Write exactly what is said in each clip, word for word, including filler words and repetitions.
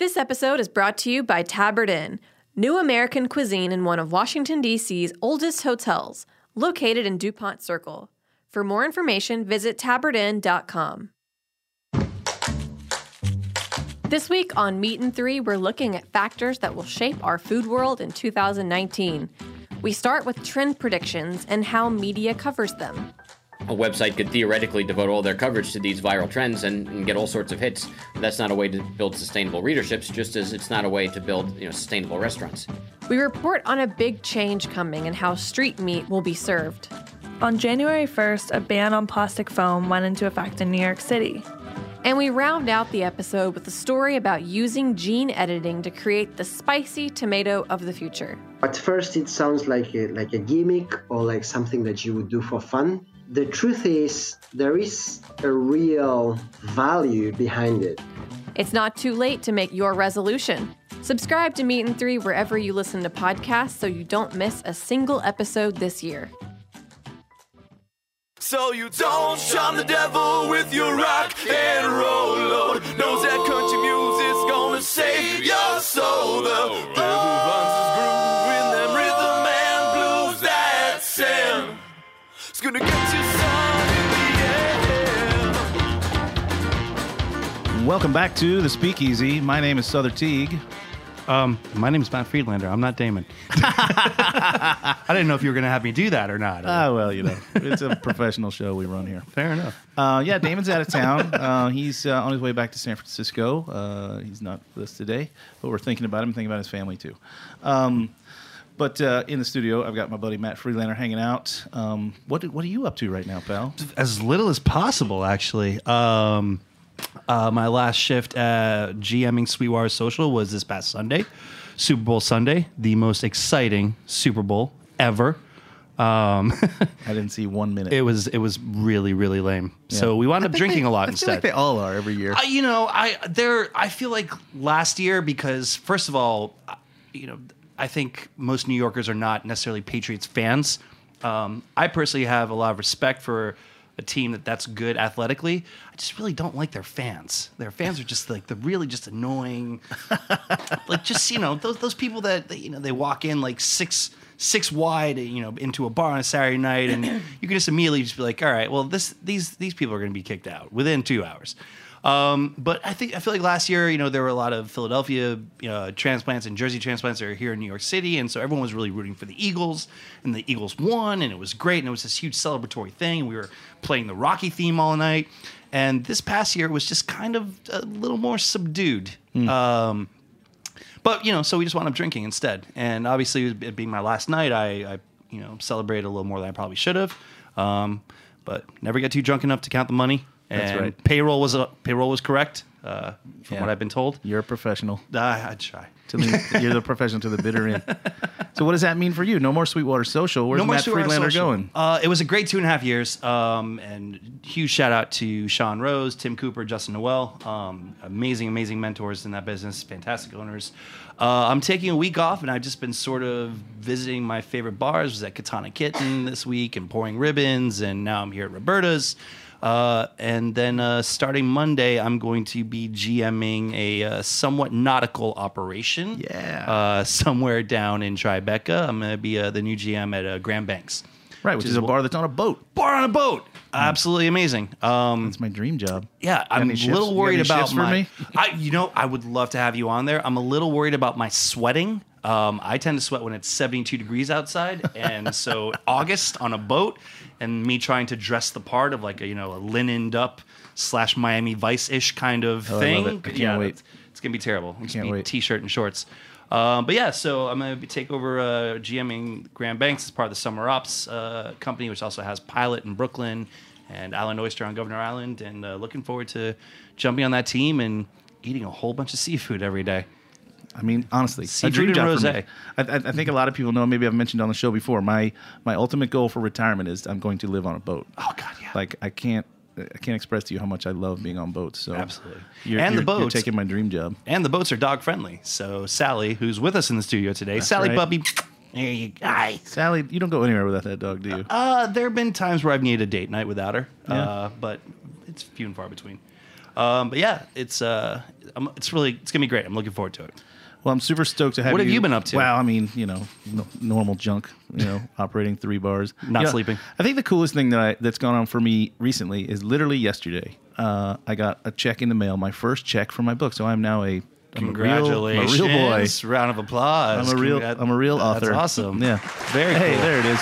This episode is brought to you by Tabard Inn, new American cuisine in one of Washington, D C's oldest hotels, located in DuPont Circle. For more information, visit tabard inn dot com. This week on Meat and Three, we're looking at factors that will shape our food world in two thousand nineteen. We start with trend predictions and how media covers them. A website could theoretically devote all their coverage to these viral trends and, and get all sorts of hits. That's not a way to build sustainable readerships, just as it's not a way to build, you know, sustainable restaurants. We report on a big change coming and how street meat will be served. On January first, a ban on plastic foam went into effect in New York City. And we round out the episode with a story about using gene editing to create the spicy tomato of the future. At first, it sounds like a, like a gimmick or like something that you would do for fun. The truth is, there is a real value behind it. It's not too late to make your resolution. Subscribe to Meat and Three wherever you listen to podcasts so you don't miss a single episode this year. So you don't charm the devil with your rock and roll load. Knows that country music's gonna save your soul. The devil runs his groove in them rhythm and blues that sand. It's gonna get you some in the end. Welcome back to the Speakeasy. My name is Souther Teague. Um, my name is Matt Friedlander. I'm not Damon. I didn't know if you were going to have me do that or not. Ah, well, you know, it's a professional show we run here. Fair enough. Uh, yeah, Damon's out of town. Uh, he's uh, on his way back to San Francisco. Uh, he's not with us today, but we're thinking about him, thinking about his family too. Um, but uh, in the studio, I've got my buddy Matt Friedlander hanging out. Um, what What are you up to right now, pal? As little as possible, actually. Um, uh, my last shift at GMing Sweetwater Social was this past Sunday, Super Bowl Sunday, the most exciting Super Bowl ever. Um, I didn't see one minute. It was it was really really lame. Yeah. So we wound up drinking they, a lot I instead. Feel like they all are every year. Uh, you know, I there I feel like last year because first of all, you know, I think most New Yorkers are not necessarily Patriots fans. Um, I personally have a lot of respect for a team that that's good athletically. I just really don't like their fans. Their fans are just like, they're really just annoying. Like just, you know, those those people that, that, you know, they walk in like six six wide, you know, into a bar on a Saturday night, and you can just immediately just be like, all right, well, this these these people are going to be kicked out within two hours. Um, but I think I feel like last year, you know, there were a lot of Philadelphia you know, transplants and Jersey transplants that are here in New York City, and so everyone was really rooting for the Eagles, and the Eagles won, and it was great, and it was this huge celebratory thing, and we were playing the Rocky theme all night. And this past year was just kind of a little more subdued. Mm. Um, but you know, so we just wound up drinking instead, and obviously it being my last night, I, I you know celebrated a little more than I probably should have, um, but never get too drunk enough to count the money. That's and right. Payroll was uh, payroll was correct, uh, from Yeah. what I've been told. You're a professional. Uh, I'd try. To the, you're the professional to the bitter end. So what does that mean for you? No more Sweetwater Social. Where's No more Matt Sweetwater Friedlander Social. going? Uh, it was a great two and a half years, um, and huge shout out to Sean Rose, Tim Cooper, Justin Noel. Um, amazing, amazing mentors in that business. Fantastic owners. Uh, I'm taking a week off, and I've just been sort of visiting my favorite bars. I was at Katana Kitten this week and pouring ribbons, and now I'm here at Roberta's. Uh, and then uh, starting Monday, I'm going to be GMing a uh, somewhat nautical operation. Yeah. Uh, somewhere down in Tribeca. I'm going to be uh, the new G M at uh, Grand Banks. Right, which, which is, is a bar that's on a boat. Bar on a boat. Absolutely amazing. Um, That's my dream job. Yeah, I'm a shifts? little worried you got any about shifts my. for me? I, you know, I would love to have you on there. I'm a little worried about my sweating. Um, I tend to sweat when it's seventy-two degrees outside, and so August on a boat, and me trying to dress the part of like a you know a linened up slash Miami Vice ish kind of Oh, I thing. love it. I can't yeah, wait. It's, it's gonna be terrible. It's can't gonna be wait. T-shirt and shorts. Um, but yeah, so I'm going to take over uh, GMing Grand Banks as part of the Summer Ops uh, company, which also has Pilot in Brooklyn and Island Oyster on Governor Island, and uh, looking forward to jumping on that team and eating a whole bunch of seafood every day. I mean, honestly, Seafood a dream and job for rosé. me. I, I, I think a lot of people know. Maybe I've mentioned on the show before. My my ultimate goal for retirement is I'm going to live on a boat. Oh God, yeah. Like I can't I can't express to you how much I love being on boats. So Absolutely. you're, And the you're, you're boats- taking my dream job. And the boats are dog friendly. So Sally, who's with us in the studio today, That's Sally right. Puppy, there you go. Hi. Sally, you don't go anywhere without that dog, do you? Uh, there have been times where I've needed a date night without her, Yeah. uh, but it's few and far between. Um, but yeah, it's uh, I'm, it's really it's gonna be great. I'm looking forward to it. Well, I'm super stoked to have What you. have you been up to? Wow, I mean, you know, no, normal junk. You know, operating three bars, Not You know, sleeping. I think the coolest thing that I, that's gone on for me recently is literally yesterday. Uh, I got a check in the mail, my first check for my book. So I'm now a I'm a real, I'm Congratulations! a real boy. Round of applause. I'm a real Congrat- I'm a real author. That's awesome. Yeah. Very Hey, cool. there it is.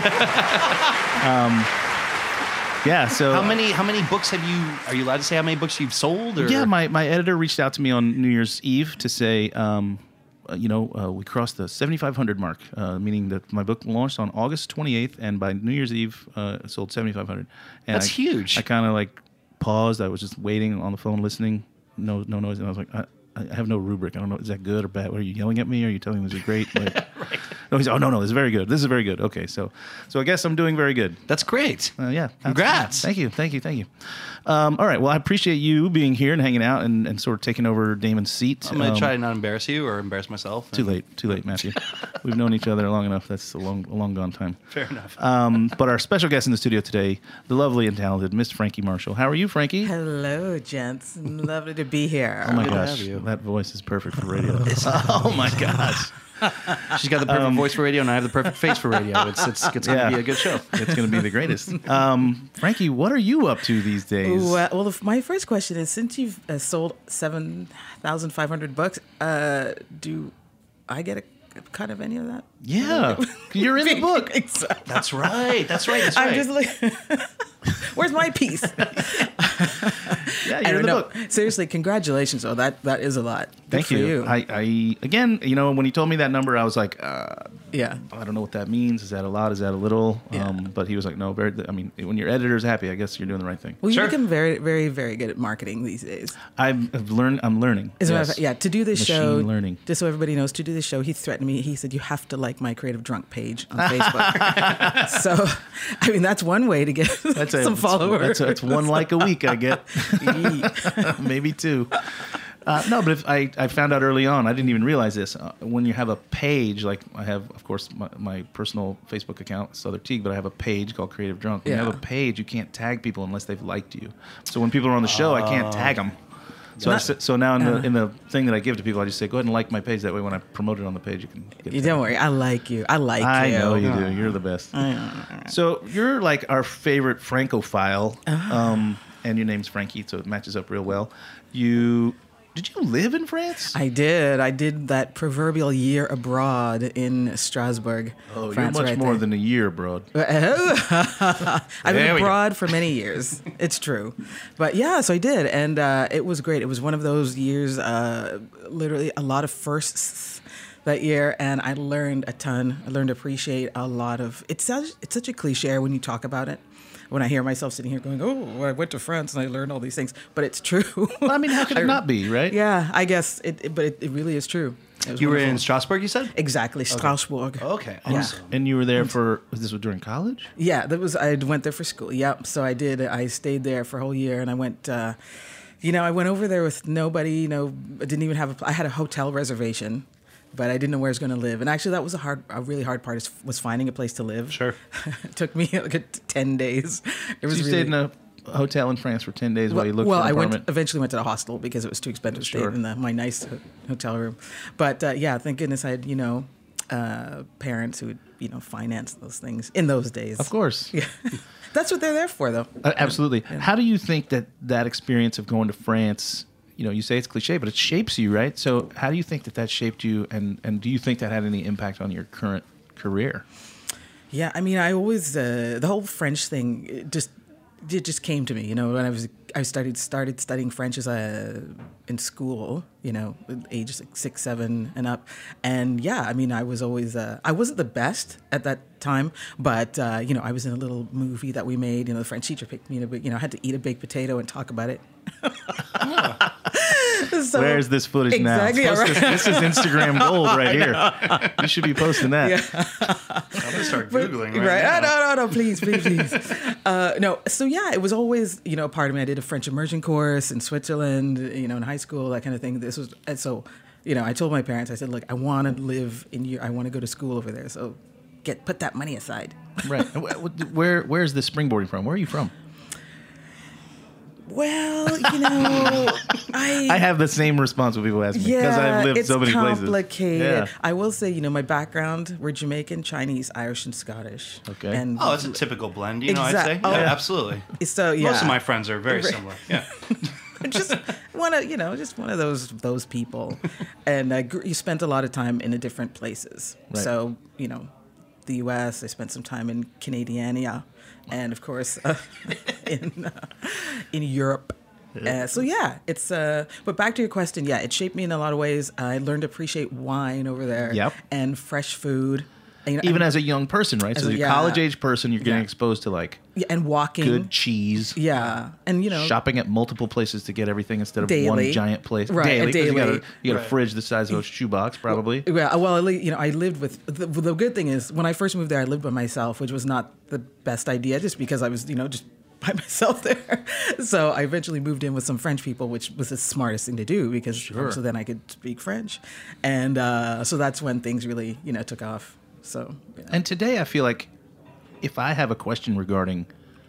um, yeah. So How many how many books have you? Are you allowed to say how many books you've sold? Or? Yeah, my, my editor reached out to me on New Year's Eve to say, um, uh, you know, uh, we crossed the seventy-five hundred mark, uh, meaning that my book launched on August twenty-eighth, and by New Year's Eve, uh, it sold seventy-five hundred. And That's I, huge. I kind of like paused. I was just waiting on the phone, listening. No, no noise, and I was like, I, I have no rubric. I don't know. Is that good or bad? What, are you yelling at me? Are you telling me this is great? Like, right. No, he's. Oh no, no, this is very good. This is very good. Okay, so, so I guess I'm doing very good. That's great. Uh, yeah. Congrats. Thank you. Thank you. Thank you. Um, all right. Well, I appreciate you being here and hanging out and, and sort of taking over Damon's seat. I'm gonna Um, try to not embarrass you or embarrass myself. Too late. Too late, Matthew. We've known each other long enough. That's a long, a long gone time. Fair enough. Um, but our special guest in the studio today, the lovely and talented Miss Frankie Marshall. How are you, Frankie? Hello, gents. Lovely to be here. Oh my Good to gosh, have you. that voice is perfect for radio. oh my gosh. She's got the perfect voice for radio, and I have the perfect face for radio. It's it's, it's going to Um, Yeah. be a good show. It's going to be the greatest. Um, Frankie, what are you up to these days? Well, well, if my first question is: since you've uh, sold seven thousand five hundred books, uh, do I get a cut of any of that? Yeah, you're in the book. Exactly. That's right. That's right. That's I'm right. just like, where's my piece? Yeah, I you're don't in the know. book. Seriously, congratulations! Oh, that that is a lot. Good Thank for you. you. I, I again, you know, when he told me that number, I was like, uh, yeah. I don't know what that means. Is that a lot? Is that a little? Yeah. Um, but he was like, no, very. I mean, when your editor's happy, I guess you're doing the right thing. Well, you Sure. become very, very, very good at marketing these days. I've, I've learned. I'm learning. As a matter Yes. of fact, yeah, to do this Machine show, learning. just so everybody knows, to do this show, he threatened me. He said, you have to like my Creative Drunk page on Facebook. So, I mean, that's one way to get That's a, some followers. That's, a, that's one like a week I get, maybe two. Uh, no, but if I, I found out early on, I didn't even realize this. Uh, when you have a page, like I have, of course, my, my personal Facebook account, Souther Teague, but I have a page called Creative Drunk. When you Yeah. have a page, you can't tag people unless they've liked you. So when people are on the show, I can't tag them. So, I, Not- s- so now in the uh. in the thing that I give to people, I just say, go ahead and like my page. That way, when I promote it on the page, you can get You it. don't worry. I like you. I like I you. know you do. You're the best. So you're like our favorite Francophile, um, and your name's Frankie, so it matches up real well. You did you live in France? I did. I did that proverbial year abroad in Strasbourg. oh, you're France, much right more there. than a year, bro. I've There been we go. abroad for many years. It's true. But yeah, so I did. And uh, it was great. It was one of those years, uh, literally a lot of firsts that year. And I learned a ton. I learned to appreciate a lot of, it's such, it's such a cliche when you talk about it. When I hear myself sitting here going, oh, I went to France and I learned all these things. But it's true. Well, I mean, how could it I- not be, right? Yeah, I guess. It, it- but it, it really is true. It was You were in wonderful. Strasbourg, you said? Exactly, Strasbourg. Okay. Yeah. Awesome. And you were there for was this was during college? Yeah, that was I went there for school. Yep. So I did. I stayed there for a whole year, and I went. Uh, you know, I went over there with nobody. You know, I didn't even have a. I had a hotel reservation, but I didn't know where I was going to live. And actually, that was a hard, a really hard part is, was finding a place to live. Sure. It took me like a t- ten days. It was So you really, stayed in a hotel in France for ten days while well, you looked well, for an I went apartment. eventually went to the hostel because it was too expensive to Sure. stay in the, my nice ho- hotel room. But uh, yeah, thank goodness I had you know uh, parents who would you know finance those things in those days. Of course. Yeah, that's what they're there for, though. Uh, absolutely. How do you think that that experience of going to France, you know, you say it's cliche, but it shapes you, right? So how do you think that that shaped you, and, and do you think that had any impact on your current career? Yeah, I mean, I always uh, the whole French thing it just it just came to me. You know, when I was I started started studying French as a in school. You know, ages like six, seven, and up. And yeah, I mean, I was always uh, I wasn't the best at that time, but uh, you know, I was in a little movie that we made. You know, the French teacher picked me. You know, I had to eat a baked potato and talk about it. So- Where's this footage Exactly, now? yeah, Post this, this is Instagram gold right here. You should be posting that. I'm going to start Googling Right? Ah, no, no, no, please, please, please. uh, no, so yeah, it was always, you know, part of me. I did a French immersion course in Switzerland, you know, in high school, that kind of thing. This was, and so, you know, I told my parents, I said, look, I want to live in your, I want to go to school over there. So get, put that money aside. Right. And wh- wh- Where Where's this springboarding from? Where are you from? Well, you know, I I have the same response when people ask me because yeah, I've lived it's so many places. complicated. Yeah. I will say, you know, my background, we're Jamaican, Chinese, Irish, and Scottish. Okay. And Oh, it's a typical blend, you know, Exact- I'd say. oh, yeah, yeah. absolutely. so yeah. Most of my friends are very similar. Yeah. just one of you know just one of those those people, and uh, gr- you spent a lot of time in the different places. Right. So you know, the U S I spent some time in Canadiania, and of course uh, in uh, in Europe. Uh, so yeah, it's uh. But back to your question, yeah, it shaped me in a lot of ways. I learned to appreciate wine over there. Yep. And fresh food. And, you know, Even and, as a young person, right? As So a- you're yeah. a college age person, you're getting Yeah. exposed to like yeah, and walking. good cheese. Yeah, and you know, Shopping at multiple places to get everything instead of Daily. one giant place. Right, Daily. 'cause You got, a, daily. you got a Right. fridge the size of a shoebox, probably. Yeah, well, at least, you know, I lived with the, the good thing is when I first moved there, I lived by myself, which was not the best idea, just because I was, you know, just by myself there. So I eventually moved in with some French people, which was the smartest thing to do because so then I could speak French, and uh, so that's when things really, you know, took off. So you know. And today I feel like if I have a question regarding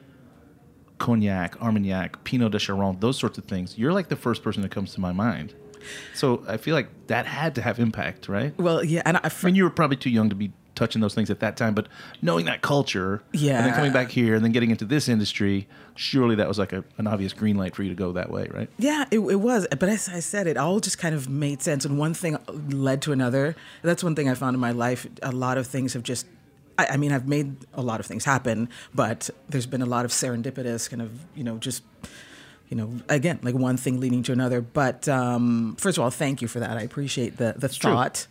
cognac, Armagnac, Pinot de Charon, those sorts of things, you're like the first person that comes to my mind. So I feel like that had to have impact, right? well, yeah, and I, I mean, you were probably too young to be touching those things at that time, but knowing that culture, and Yeah. then coming back here, and then getting into this industry, surely that was like a, an obvious green light for you to go that way, right? Yeah, it, it was. But as I said, it all just kind of made sense. And one thing led to another. That's one thing I found in my life. A lot of things have just, I, I mean, I've made a lot of things happen, but there's been a lot of serendipitous kind of, you know, just, you know, again, like one thing leading to another. But um, first of all, thank you for that. I appreciate the, the true. thought.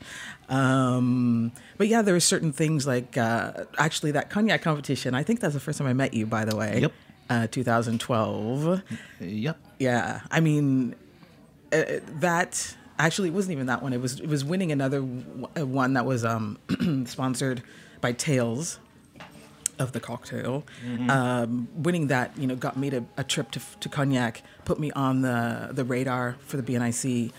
Um, but yeah, there were certain things like uh, actually that cognac competition. I think that's the first time I met you, by the way. Yep. Uh, two thousand twelve. Yep. Yeah, I mean, uh, that actually it wasn't even that one. It was it was winning another w- uh, one that was um, sponsored by Tales of the cocktail. Um, winning that, you know, got me to a trip to to Cognac, put me on the the radar for the B N I C,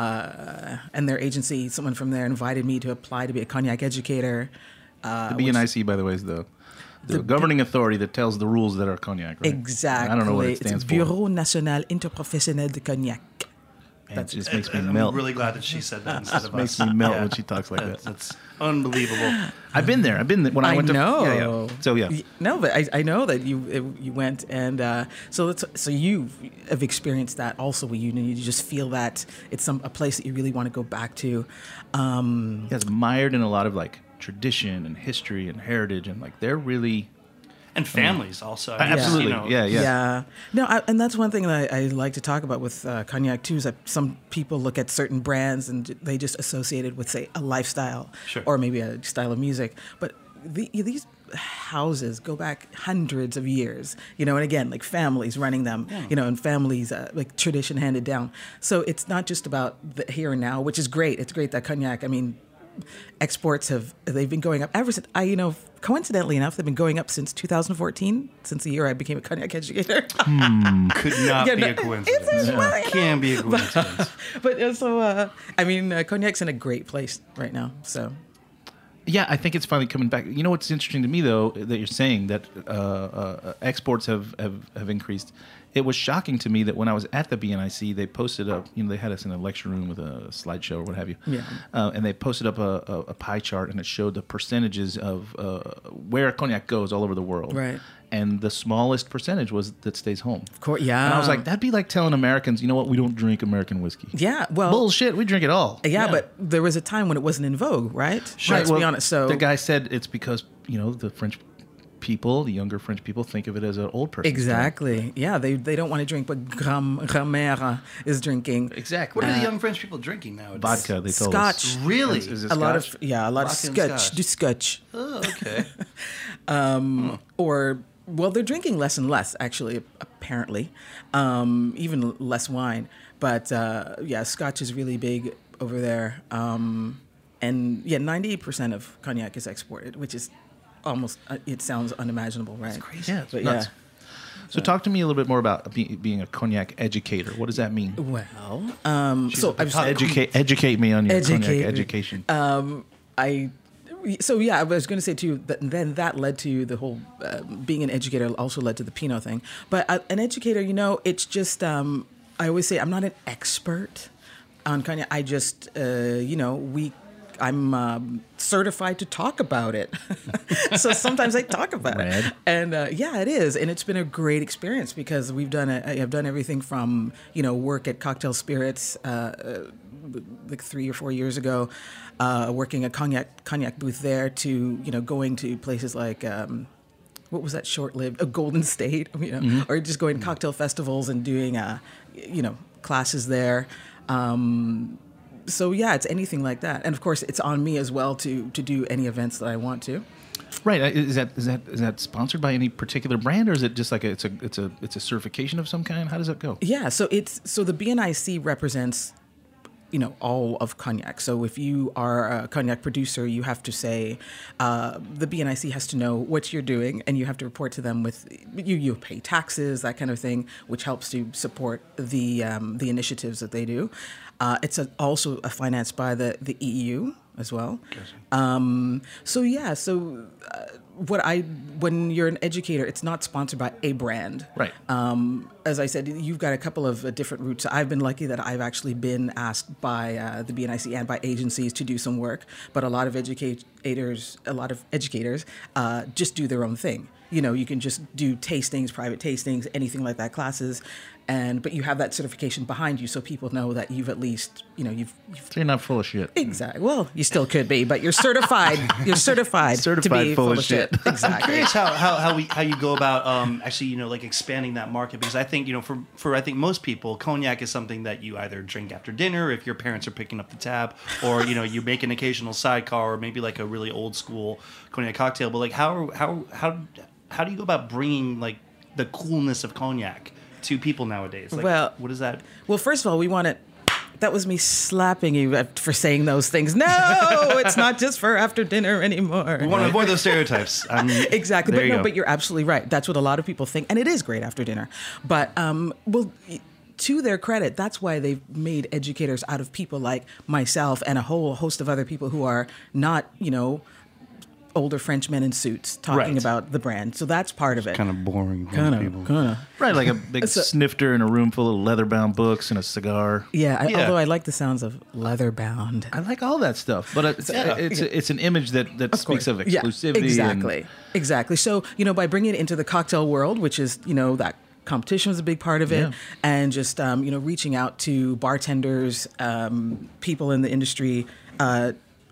uh, and their agency. Someone from there invited me to apply to be a cognac educator. Uh, The B N I C, by the way, is the, the, governing authority that tells the rules that are cognac, right? Exactly. I don't know what it stands it's for. Bureau National Interprofessionnel de Cognac. Man, it just makes me I'm melt. really glad that she said that instead of makes us. me melt Yeah. when she talks like That's, that. that's unbelievable. I've been there. I've been there when I, I went know. to. Yeah, yeah. So yeah. Y- No, but I, I know that you it- you went and uh, so let's so you have experienced that also. Where you you just feel that it's some a place that you really want to go back to. Um, He has mired in a lot of like tradition and history and heritage, and like they're really And families also. I mean, absolutely, you know, yeah, yeah. yeah. No, I, and that's one thing that I, I like to talk about with uh, cognac too. Is that some people look at certain brands and they just associate it with, say, a lifestyle Sure. or maybe a style of music. But the, these houses go back hundreds of years, you know, and again, like families running them, you know, and families uh, like tradition handed down. So it's not just about the here and now, which is great. It's great that cognac. I mean, exports have they've been going up ever since I you know coincidentally enough they've been going up since two thousand fourteen, since the year I became a cognac educator. Could not Yeah, be no, a coincidence. it's a- well, you Can be a coincidence. But uh, so uh, I mean uh, cognac's in a great place right now, so Yeah, I think it's finally coming back. You know what's interesting to me, though, that you're saying that uh, uh, exports have, have, have increased. It was shocking to me that when I was at the B N I C, they posted up, you know, they had us in a lecture room with a slideshow or what have you. Yeah. Uh, and they posted up a, a, a pie chart, and it showed the percentages of uh, where cognac goes all over the world. Right. And the smallest percentage was that stays home. of course, yeah. And I was like, that'd be like telling Americans, you know what, we don't drink American whiskey. yeah, well, Bullshit, we drink it all. yeah, but there was a time when it wasn't in vogue, right? Sure. Let's well, be honest. So the guy said it's because, you know, the French people, the younger French people, think of it as an old person. exactly, yeah, they they don't want to drink what grand grand-mère is drinking. Exactly. What are the young French people drinking nowadays? Vodka, they told Scotch. us. Really? Is it A lot Scotch? of yeah, a lot Vodka of and scotch, Scotch. do scotch. Oh, okay. um, or well, they're drinking less and less actually, apparently, um, even less wine. But uh, yeah, Scotch is really big over there, um, and yeah, ninety-eight percent of cognac is exported, which is almost uh, it sounds unimaginable, right? crazy. Yeah, it's But nuts. yeah. So talk to me a little bit more about be, being a cognac educator. What does that mean? Well, um, so I was Educate educate me on your cognac education. Um, I So yeah, I was going to say too that then that led to the whole uh, being an educator also led to the Pinot thing. But uh, an educator, you know, it's just um, I always say I'm not an expert on cognac. I just uh, you know we. I'm um, certified to talk about it. So sometimes I talk about Rad. it. And uh, yeah, it is. And it's been a great experience because we've done it. I've done everything from, you know, work at Cocktail Spirits uh, like three or four years ago, uh, working a cognac cognac booth there to, you know, going to places like, um, what was that short-lived, a Golden State, you know, mm-hmm. or just going to cocktail festivals and doing, uh, you know, classes there. Um, So yeah, it's anything like that, and of course, it's on me as well to to do any events that I want to. Right? Is that is that is that sponsored by any particular brand, or is it just like a, it's a it's a it's a certification of some kind? How does that go? Yeah, so it's so the B N I C represents, you know, all of cognac. So if you are a cognac producer, you have to say uh, the B N I C has to know what you're doing, and you have to report to them with you. You pay taxes, that kind of thing, which helps to support the um, the initiatives that they do. Uh, it's a, also a financed by the, the E U as well. Um, so yeah, so uh, what I when you're an educator, it's not sponsored by a brand. Right. Um, as I said, you've got a couple of uh, different routes. I've been lucky that I've actually been asked by uh, the B N I C and by agencies to do some work, but a lot of educators, a lot of educators uh, just do their own thing. You know, you can just do tastings, private tastings, anything like that, classes. And but you have that certification behind you, so people know that you've at least, you know, you've, you've So you're not full of shit. exactly. Well, you still could be, but you're certified. You're certified, Certified to be full full, of of shit. shit. I'm Exactly. curious how how how, we, how you go about um, actually you know like expanding that market, because I think you know for for I think most people, cognac is something that you either drink after dinner if your parents are picking up the tab, or you know you make an occasional sidecar, or maybe like a really old school cognac cocktail. But like how how how how do you go about bringing like the coolness of cognac to people nowadays? Like, Well- what is that? Well, first of all, we want to. That was me slapping you for saying those things. No, it's not just for after dinner anymore. We want to avoid those stereotypes. Um, Exactly, there but you no, go. but you're absolutely right. That's what a lot of people think, and it is great after dinner. But um, well, to their credit, that's why they've made educators out of people like myself and a whole host of other people who are not, you know, older Frenchmen in suits talking Right. about the brand. So that's part of it. kind of boring. Kind people. of, kind of. Right, like a big So- snifter in a room full of leather-bound books and a cigar. Yeah, I- Yeah. although I like the sounds of leather bound. I like all that stuff, but it's Yeah. it's, it's an image that, that speaks of Yeah, exclusivity. exactly, And, exactly. So you know, by bringing it into the cocktail world, which is you know that competition was a big part of it, Yeah. and just um, you know reaching out to bartenders, um, people in the industry. Uh,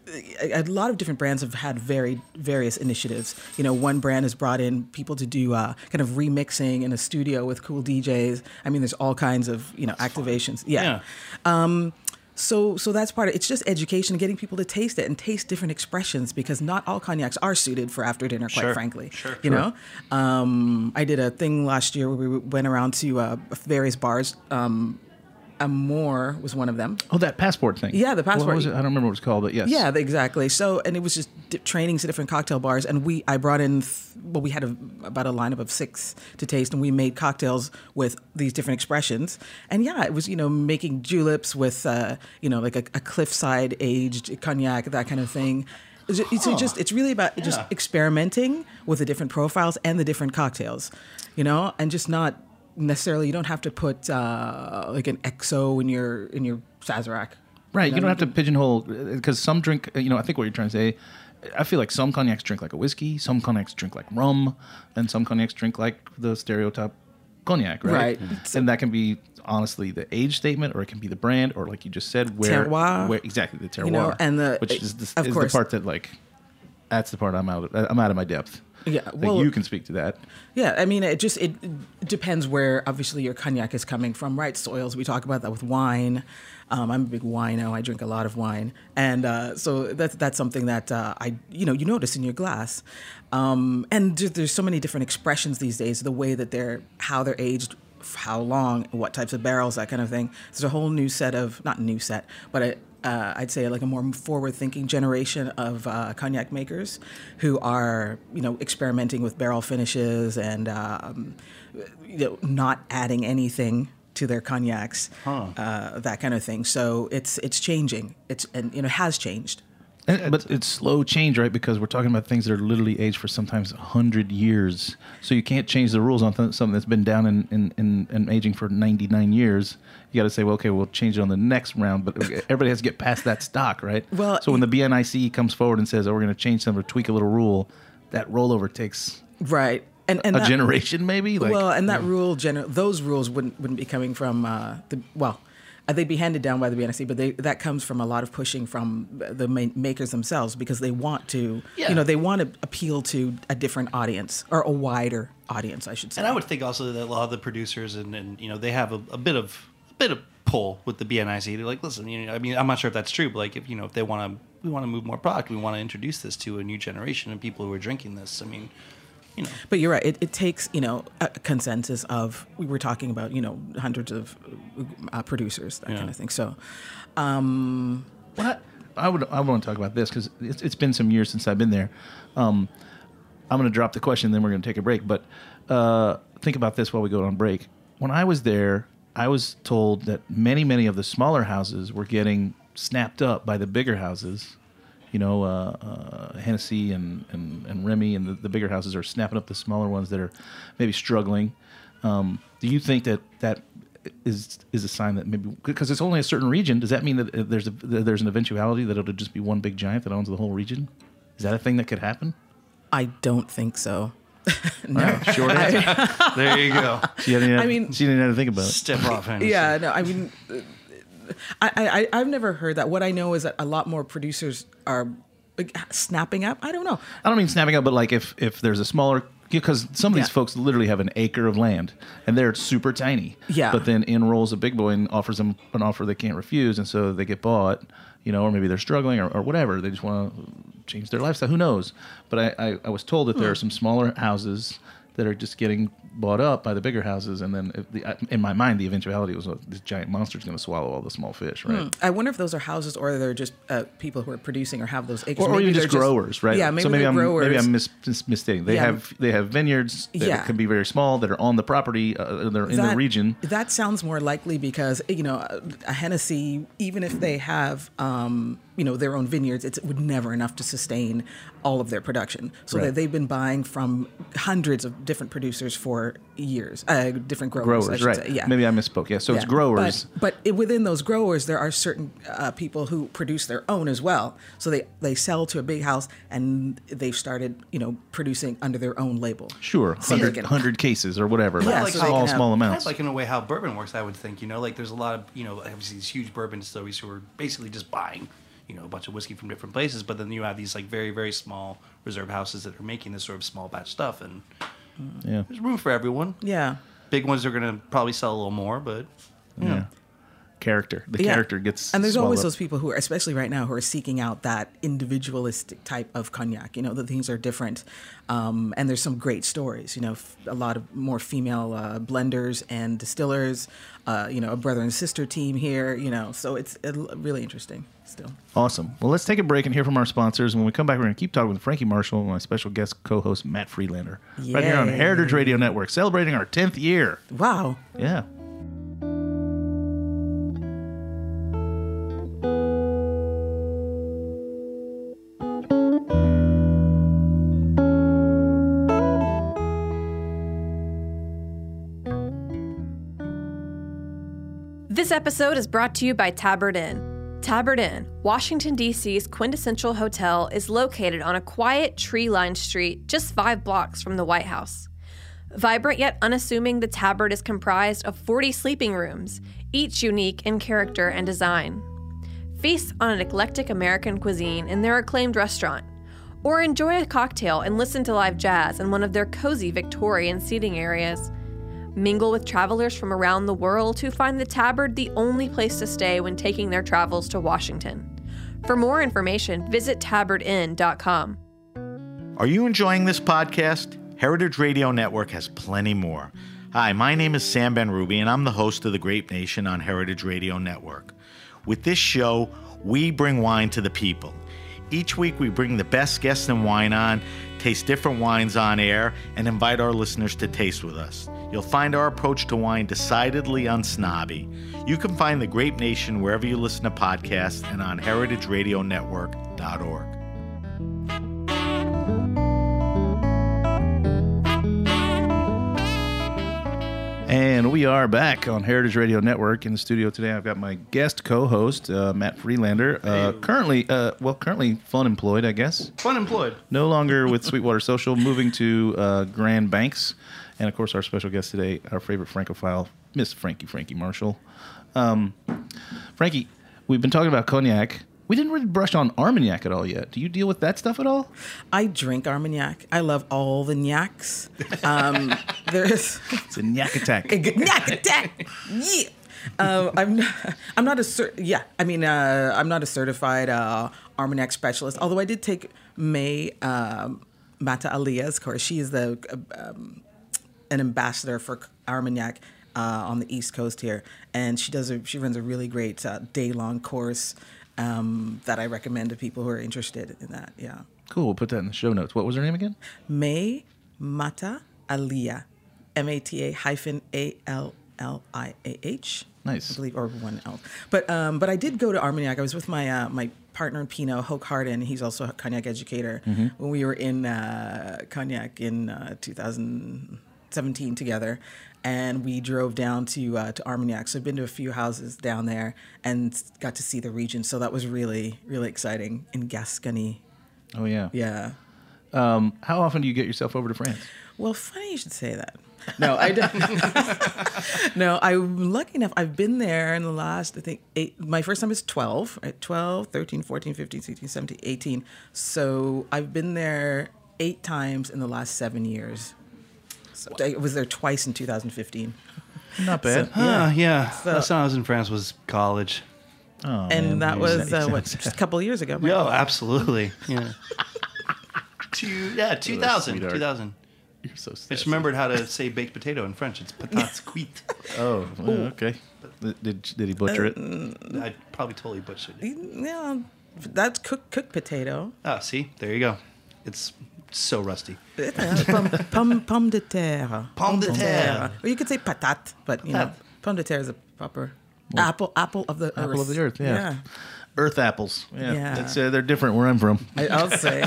a a lot of different brands have had very various initiatives. You know, one brand has brought in people to do uh, kind of remixing in a studio with cool D Js. I mean, there's all kinds of you know activations. Yeah. Um, so so that's part of it. It's just education, getting people to taste it and taste different expressions, because not all cognacs are suited for after dinner, quite Sure. frankly. Sure. You know, um, I did a thing last year where we went around to uh, various bars. Um, Amore was one of them. oh, that passport thing. Yeah, the passport. What was it? I don't remember what it's called, but yes. Yeah, th- exactly. So, and it was just di- trainings to different cocktail bars, and we I brought in th- well, we had a, about a lineup of six to taste, and we made cocktails with these different expressions. And yeah, it was you know making juleps with uh, you know like a, a cliffside aged cognac, that kind of thing. It's ju- So just it's really about just Yeah. experimenting with the different profiles and the different cocktails, you know, and just not necessarily you don't have to put uh, like an X O in your in your Sazerac. Right, you don't have to pigeonhole, because some drink, you know, I think what you're trying to say, I feel like some cognacs drink like a whiskey, some cognacs drink like rum, and some cognacs drink like the stereotype cognac, right? Right. And that can be, honestly, the age statement, or it can be the brand, or like you just said, where... Terroir. where exactly, the terroir. You know, and the- Which is, the, of is course. the part that, like, that's the part I'm out of, I'm out of my depth. Yeah, Like, well- you can speak to that. Yeah, I mean, it just it depends where obviously your cognac is coming from, right? Soils, we talk about that with wine. Um, I'm a big wino. I drink a lot of wine, and uh, so that's that's something that uh, I you know you notice in your glass. Um, and there- there's so many different expressions these days. The way that they're how they're aged, f- how long, what types of barrels, that kind of thing. There's a whole new set of not new set, but a, uh, I'd say like a more forward-thinking generation of uh, cognac makers who are, you know, experimenting with barrel finishes and um, you know, not adding anything to their cognacs, uh, that kind of thing. So it's it's changing. It's and you know has changed. And, but it's slow change, right? Because we're talking about things that are literally aged for sometimes one hundred years. So you can't change the rules on th- something that's been down in, in, in, in aging for ninety-nine years. You got to say, well, okay, we'll change it on the next round. But everybody has to get past that stock, right? Well, so when the B N I C comes forward and says, oh, we're going to change something or tweak a little rule, that rollover takes right. And, and a that, generation maybe? Like, well, and that yeah. rule, gener- those rules wouldn't wouldn't be coming from uh, the, well, they'd be handed down by the B N I C, but they, that comes from a lot of pushing from the ma- makers themselves because they want to, yeah. you know, they want to appeal to a different audience or a wider audience, I should say. And I would think also that a lot of the producers and, and you know, they have a, a bit of a bit of pull with the B N I C. They're like, listen, you know, I mean, I'm not sure if that's true, but like, if you know, if they want to, we want to move more product, we want to introduce this to a new generation of people who are drinking this. I mean. You know. But you're right. It, it takes, you know, a consensus of, we were talking about, you know, hundreds of uh, producers, that yeah. kind of thing. So, um, well, I, I would I want to talk about this because it's, it's been some years since I've been there. Um, I'm going to drop the question, then we're going to take a break. But uh, think about this while we go on break. When I was there, I was told that many, many of the smaller houses were getting snapped up by the bigger houses. You know, uh, uh, Hennessy and, and, and Remy and the, the bigger houses are snapping up the smaller ones that are maybe struggling. Um, do you think that that is is a sign that maybe because it's only a certain region? Does that mean that there's a there's an eventuality that it'll just be one big giant that owns the whole region? Is that a thing that could happen? I don't think so. No, right, short answer. There you go. She didn't. I mean, she didn't have to think about it. Step off, Hennessy. Yeah, no, I mean. I, I, I've never heard that. What I know is that a lot more producers are like, snapping up. I don't know. I don't mean snapping up, but like if, if there's a smaller, because some of these yeah. folks literally have an acre of land and they're super tiny. Yeah. But then in rolls a big boy and offers them an offer they can't refuse, and so they get bought, you know, or maybe they're struggling or, or whatever. They just want to change their lifestyle. Who knows? But I, I, I was told that there are some smaller houses that are just getting bought up by the bigger houses, and then if the, in my mind, the eventuality was uh, this giant monster is going to swallow all the small fish, right? Hmm. I wonder if those are houses or they're just uh, people who are producing or have those acres. Or, or even just growers, just, right? Yeah, maybe so maybe they're I'm growers. maybe I'm mis- mis- misstating. They yeah. have they have vineyards that yeah. can be very small that are on the property, uh, they're in that, the region. That sounds more likely because you know a Hennessy, even if they have um, you know their own vineyards, it's would never enough to sustain all of their production. So right. that they've been buying from hundreds of different producers for years, uh, different growers. Growers, I should right? say. Yeah, maybe I misspoke. Yeah, so yeah. it's growers. But, but it, within those growers, there are certain uh, people who produce their own as well. So they they sell to a big house, and they've started you know producing under their own label. Sure, so one hundred, can, one hundred cases or whatever. Yeah, like so small, have, small amounts. Like in a way how bourbon works, I would think. You know, like there's a lot of you know obviously these huge bourbon distilleries who are basically just buying you know a bunch of whiskey from different places, but then you have these like very very small reserve houses that are making this sort of small batch stuff, and yeah. there's room for everyone. Yeah. Big ones are going to probably sell a little more, but you yeah. know. Character. The yeah. character gets and there's always up. those people who are, especially right now, who are seeking out that individualistic type of cognac. You know, the things are different, um, and there's some great stories. You know, f- a lot of more female uh, blenders and distillers. Uh, you know, a brother and sister team here. You know, so it's uh, really interesting. Still awesome. Well, let's take a break and hear from our sponsors. And when we come back, we're going to keep talking with Frankie Marshall and my special guest co-host Matt Friedlander, Yay. right here on Heritage Radio Network, celebrating our tenth year. Wow. Yeah. This episode is brought to you by Tabard Inn. Tabard Inn, Washington, D C's quintessential hotel, is located on a quiet, tree-lined street just five blocks from the White House. Vibrant yet unassuming, the Tabard is comprised of forty sleeping rooms, each unique in character and design. Feast on an eclectic American cuisine in their acclaimed restaurant, or enjoy a cocktail and listen to live jazz in one of their cozy Victorian seating areas. Mingle with travelers from around the world who find the Tabard the only place to stay when taking their travels to Washington. For more information, visit tabard inn dot com. Are you enjoying this podcast? Heritage Radio Network has plenty more. Hi, my name is Sam Ben-Ruby, and I'm the host of The Grape Nation on Heritage Radio Network. With this show, we bring wine to the people. Each week, we bring the best guests in wine on, taste different wines on air, and invite our listeners to taste with us. You'll find our approach to wine decidedly unsnobby. You can find The Grape Nation wherever you listen to podcasts and on heritage radio network dot com. dot org. And we are back on Heritage Radio Network. In the studio today, I've got my guest co-host, uh, Matt Freelander. Uh, currently, uh, well, currently fun employed, I guess. Fun employed. No longer with Sweetwater Social, moving to uh, Grand Banks. And, of course, our special guest today, our favorite Francophile, Miss Frankie, Frankie Marshall. Um, Frankie, we've been talking about cognac. We didn't really brush on Armagnac at all yet. Do you deal with that stuff at all? I drink Armagnac. I love all the knacks. Um, there's It's a knack attack. a good knack attack. Yeah. Uh, I'm not, I'm not a cer- yeah. I mean, uh, I'm not a certified uh, Armagnac specialist. Although I did take May um, Mata Alia's course. She is the um, an ambassador for Armagnac uh, on the East Coast here, and she does a, she runs a really great uh, day long course. Um, that I recommend to people who are interested in that. Yeah. Cool. We'll put that in the show notes. What was her name again? May Mata Alia. M A T A hyphen A L L I A H. Nice. I believe, or one L. But um, but I did go to Armagnac. I was with my uh, my partner in Pinot, Hoke Harden. He's also a cognac educator. Mm-hmm. When we were in uh, cognac in uh, two thousand seventeen together. And we drove down to uh, to Armagnac. So I've been to a few houses down there and got to see the region. So that was really, really exciting in Gascony. Oh, yeah. Yeah. Um, how often do you get yourself over to France? Well, funny you should say that. No, I don't. No, I'm lucky enough. I've been there in the last, I think, eight. My first time was twelve, right? twelve, thirteen, fourteen, fifteen, sixteen, seventeen, eighteen. So I've been there eight times in the last seven years. So I was there twice in two thousand fifteen. Not bad. So, Huh, yeah. So- Last time I was in France was college. Oh, And man. that You was, sound- uh, you what, sound just a couple of years ago. right? Yo, absolutely. Yeah. Two, yeah, two thousand. sweetheart. two thousand. You're so I sassy. just remembered how to say baked potato in French. It's patates cuites. Oh, well, okay. Did, did he butcher it? I probably totally butchered it. Yeah, that's cooked cooked potato. Oh, see? There you go. It's so rusty. Pomme, pomme, pomme de terre. Pomme de terre. Or you could say patate, but you know, Patate. pomme de terre is a proper apple. Apple of the earth. Apple of the earth, yeah. Earth apples. Yeah. Yeah. That's, uh, they're different where I'm from. I, I'll say.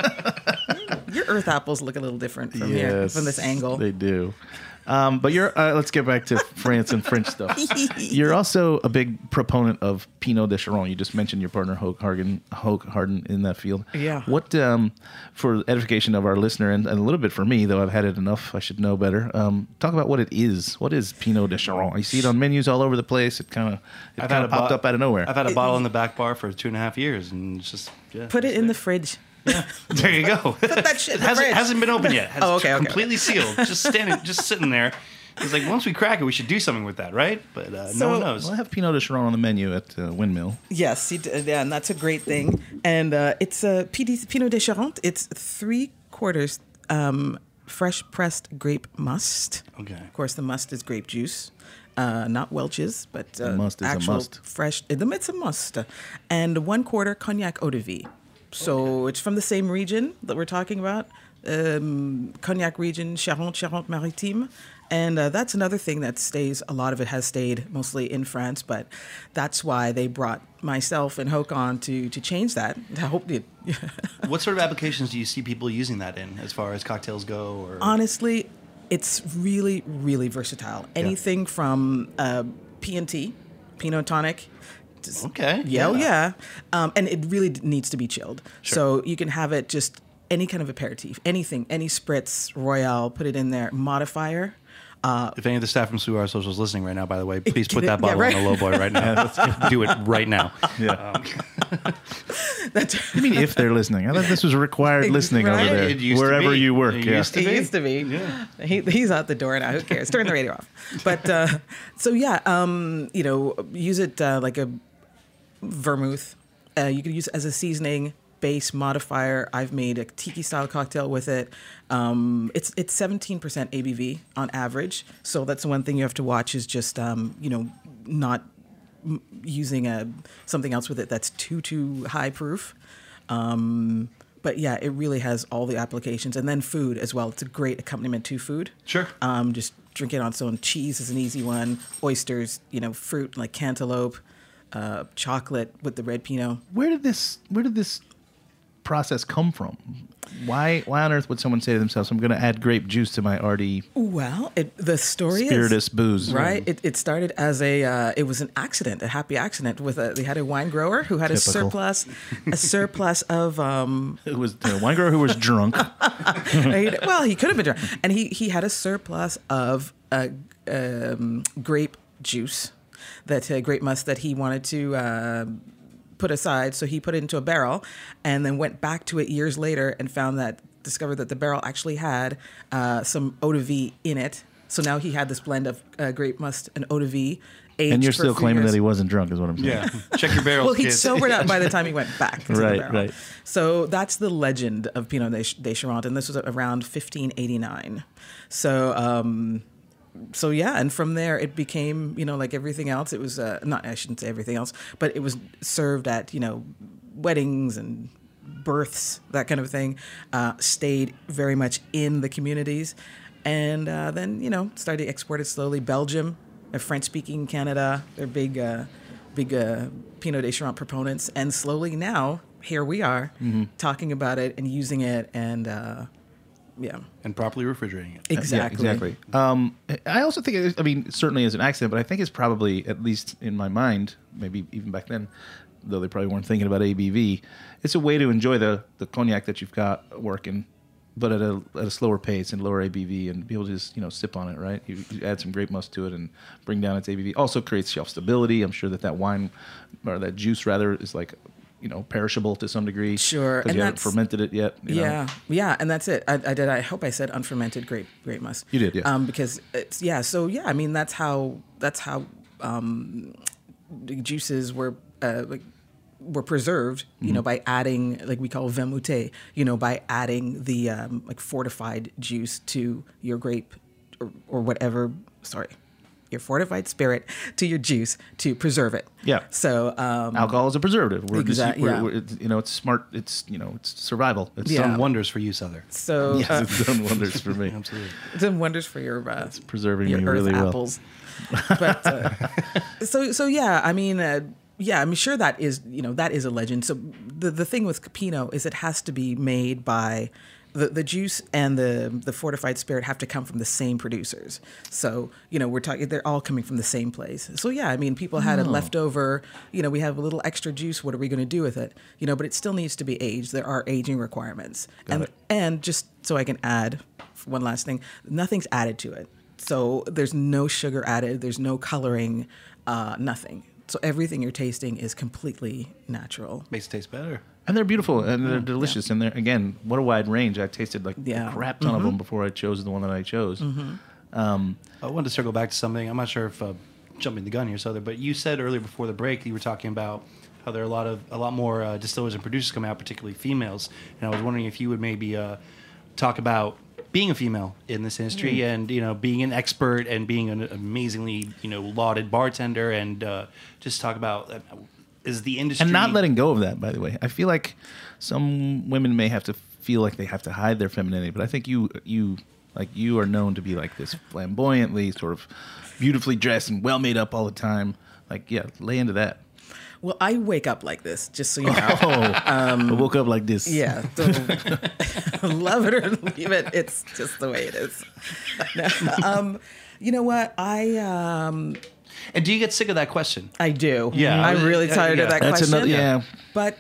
Your earth apples look a little different from here, from this angle. They do. Um, but you're. Uh, let's get back to France and French stuff. You're also a big proponent of Pinot de Charon. You just mentioned your partner Hoke Harden, Hoke Harden in that field. Yeah. What um, for edification of our listener and, and a little bit for me, though I've had it enough, I should know better. Um, talk about what it is. What is Pinot de Charon? You see it on menus all over the place. It kind of it kind of popped bo- up out of nowhere. I've had a bottle in the back bar for two and a half years, and it's just yeah, Put it it's in the there. fridge. There you go. Put that shit in it the hasn't, fridge. hasn't been open yet. It's Oh, okay, okay. completely sealed. Just standing, just sitting there. He's like, once we crack it, we should do something with that, right? But uh, no So- one knows. Well, I have Pinot de Charon on the menu at uh, Windmill. Yes, you d- yeah, and that's a great thing. And uh, it's a Pinot de Charon. It's three quarters um, fresh pressed grape must. Okay. Of course, the must is grape juice, uh, not Welch's, but uh, The must is a actual must. fresh. It's a must. And one quarter cognac eau de vie. So it's from the same region that we're talking about, um, cognac region, Charente, Charente-Maritime. And uh, that's another thing that stays, a lot of it has stayed mostly in France, but that's why they brought myself and Hoke on to, to change that. I hope it. What sort of applications do you see people using that in, as far as cocktails go? Or Honestly, it's really, really versatile. Anything from uh, P and T, Pinot Tonic. to- Okay, Yeah, oh, yeah. yeah. Um, and it really d- needs to be chilled. So you can have it just any kind of aperitif, anything, any spritz, Royale, put it in there. Modifier. Uh, if any of the staff from Sweetwater Social is listening right now, by the way, please put it- that yeah, bottle right. on the low boy right now. Do it right now. Yeah. Um, that's I mean, if they're listening, I thought this was required listening Right. over there, It used to wherever be. you work. It yeah. used to He be. used to be. He, he's out the door now. Who cares? Turn the radio off. But uh, so yeah, um, you know, use it uh, like a vermouth. Uh, you could use it as a seasoning base modifier. I've made a tiki style cocktail with it. Um, it's it's seventeen percent A B V on average. So that's one thing you have to watch is just um, you know not m- using a something else with it that's too too high proof. Um, but yeah, it really has all the applications. And then food as well. It's a great accompaniment to food. Sure. Um, just drink it on its own. Cheese is an easy one. Oysters, you know, fruit like cantaloupe, uh, chocolate with the red Pinot. Where did this? Where did this process come from? Why why on earth would someone say to themselves, I'm going to add grape juice to my already Well, it, the story spiritus is booze? right. It, it started as a uh, it was an accident, a happy accident. With a they had a wine grower who had Typical. a surplus, a surplus of um. It was a wine grower who was drunk. Well, he could have been drunk, and he he had a surplus of uh, um, grape juice, that uh, grape must that he wanted to. Uh, put aside, so he put it into a barrel and then went back to it years later and found that discovered that the barrel actually had uh, some eau de vie in it. So now he had this blend of uh, grape must and eau de vie. Aged And you're for still a few claiming years. that he wasn't drunk, is what I'm saying. Yeah. Check your barrels, Well, he kids. sobered up by the time he went back to Right, the barrel. right. So that's the legend of Pinot de, de Charente, and this was around fifteen eighty-nine. So, um, so yeah, and from there it became, you know, like everything else. It was uh, not, I shouldn't say everything else, but it was served at, you know, weddings and births, that kind of thing. Uh, stayed very much in the communities, and uh, then you know started exported slowly. Belgium, a French-speaking Canada, they're big, uh, big uh, Pinot de Charente proponents, and slowly now here we are Mm-hmm. talking about it and using it, and uh, yeah. And properly refrigerating it. Exactly. Yeah, exactly. Um, I also think, it is, I mean, certainly as an accident, but I think it's probably, at least in my mind, maybe even back then, though they probably weren't thinking about A B V, it's a way to enjoy the, the cognac that you've got working, but at a at a slower pace and lower A B V, and be able to just, you know, sip on it, right? You, you add some grape must to it and bring down its A B V. Also creates shelf stability. I'm sure that that wine, or that juice rather, is like, you know, perishable to some degree. Sure, because and you haven't that's- fermented it yet. You Yeah, know? yeah, and that's it. I, I did. I hope I said unfermented grape grape must. You did, yeah. Um, because it's yeah. So yeah, I mean that's how that's how um, the juices were uh, like were preserved. You Mm-hmm. know, by adding like we call vermouté. You know, by adding the um, like fortified juice to your grape or, or whatever. Sorry. Your fortified spirit to your juice to preserve it. Yeah. So um, Alcohol is a preservative. We're Exact- just, we're, yeah. we're, it's, you know, it's smart. It's, you know, it's survival. It's Yeah. Done wonders for you, Souther. so Yes, uh, it's done wonders for me. Absolutely. done wonders for your uh, It's preserving your me earth really well. apples. But uh, so so yeah, I mean, uh, yeah, I'm sure that is you know that is a legend. So the the thing with Pinot is it has to be made by. The, the juice and the the fortified spirit have to come from the same producers. So, you know, we're talking, they're all coming from the same place. So, yeah, I mean, people had Oh. it left over, you know, we have a little extra juice. What are we going to do with it? You know, but it still needs to be aged. There are aging requirements. Got and it. and just so I can add one last thing, nothing's added to it. So there's no sugar added, there's no coloring, uh, nothing. So everything you're tasting is completely natural. Makes it taste better. And they're beautiful and they're delicious. And they're, again, what a wide range. I tasted like Yeah. a crap ton of them before I chose the one that I chose. Um, I wanted to circle back to something. I'm not sure if uh, jumping the gun here, Souther, but you said earlier before the break you were talking about how there are a lot of a lot more uh, distillers and producers coming out, particularly females. And I was wondering if you would maybe uh, talk about being a female in this industry Hmm. and you know being an expert and being an amazingly you know lauded bartender, and uh, just talk about uh, is the industry and not letting go of that, by the way. I feel like some women may have to feel like they have to hide their femininity, but I think you, you, like you are known to be like this flamboyantly sort of beautifully dressed and well made up all the time. Like, yeah, lay into that. Well, I wake up like this, just so you know. Oh, I woke up like this. Yeah. So, love it or leave it. It's just the way it is. No, um, you know what? I um, And do you get sick of that question? I do. Yeah. I'm really Yeah, tired yeah. of that That's question. another, yeah. But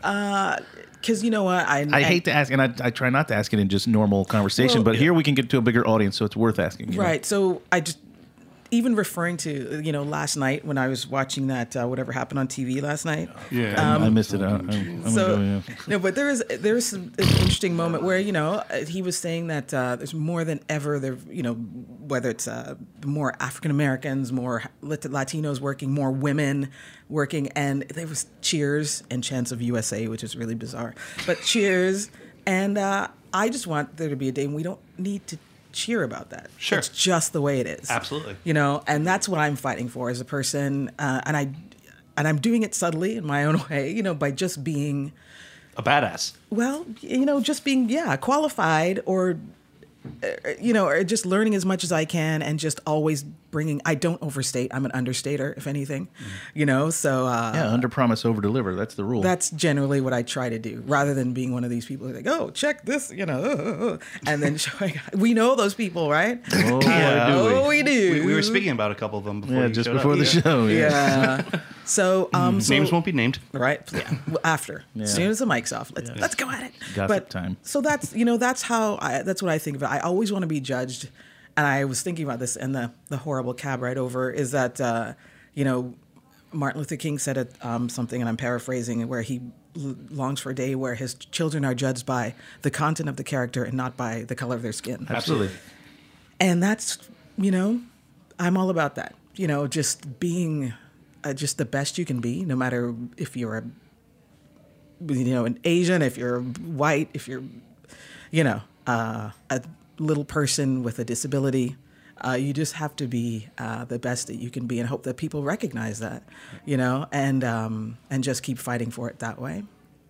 because you know what? I I hate to ask, and I, I try not to ask it in just normal conversation, Well, but here we can get to a bigger audience, so it's worth asking. you know? Right. So I just even referring to you know last night when I was watching that uh, whatever happened on T V last night. Yeah. I missed it. I, I'm, I'm So gonna go, yeah. no, but there is there is some, an interesting moment where you know he was saying that uh, there's more than ever there you know whether it's uh, more African Americans, more Lat- Latinos working, more women working, and there was cheers and chants of U S A, which is really bizarre, but cheers, and uh, I just want there to be a day when we don't need to cheer about that. Sure. It's just the way it is. Absolutely. You know, and that's what I'm fighting for as a person, uh, and I and I'm doing it subtly in my own way, you know, by just being A badass. well, you know, just being yeah, qualified or you know, or just learning as much as I can, and just always bringing. I don't overstate. I'm an understater, if anything, you know. So uh, Yeah, under promise, over deliver. That's the rule. that's generally what I try to do, rather than being one of these people who are like, oh, check this, you know, uh, uh, uh, and then showing. We know those people, right? Oh, Yeah. do we? Oh, we do. We, we were speaking about a couple of them before. Yeah, you just showed before up. the Yeah. show. Yeah. Yeah. So, um, so Names won't be named. right? Yeah. Well, after, as soon as the mic's off, let's let's go at it. Gossip but, time. So that's you know that's how I that's what I think of it. I always want to be judged, and I was thinking about this in the the horrible cab ride over. Is that uh, you know Martin Luther King said it um, something, and I'm paraphrasing, where he l- longs for a day where his children are judged by the content of the character and not by the color of their skin. Absolutely. And that's, you know, I'm all about that. You know, just being uh, just the best you can be, no matter if you're a, you know, an Asian, if you're white, if you're, you know, uh, a little person with a disability. Uh, you just have to be uh, the best that you can be, and hope that people recognize that, you know, and um, and just keep fighting for it that way.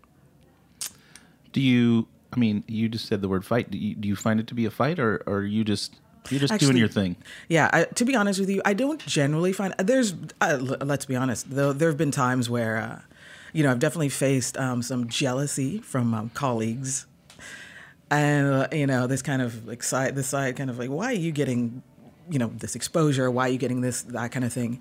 Do you? I mean, you just said the word fight. Do you, do you find it to be a fight, or, or are you just you're just doing Actually, your thing? Yeah, I, to be honest with you, I don't generally find there's. Uh, l- let's be honest, though, there have been times where, uh, you know, I've definitely faced um, some jealousy from um, colleagues, and uh, you know, this kind of like side, this side kind of like, why are you getting, you know, this exposure? Why are you getting this, that kind of thing?